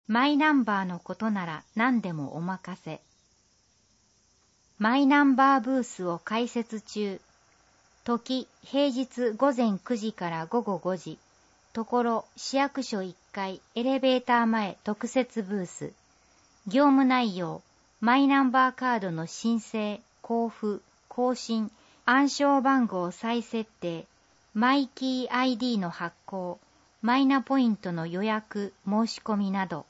マイナンバーのことなら何でもお任せ。マイナンバーブースを開設中。時、平日午前9時から午後5時。ところ、市役所1階エレベーター前特設ブース。業務内容、マイナンバーカードの申請、交付、更新、暗証番号再設定、マイキー ID の発行、マイナポイントの予約、申し込みなど。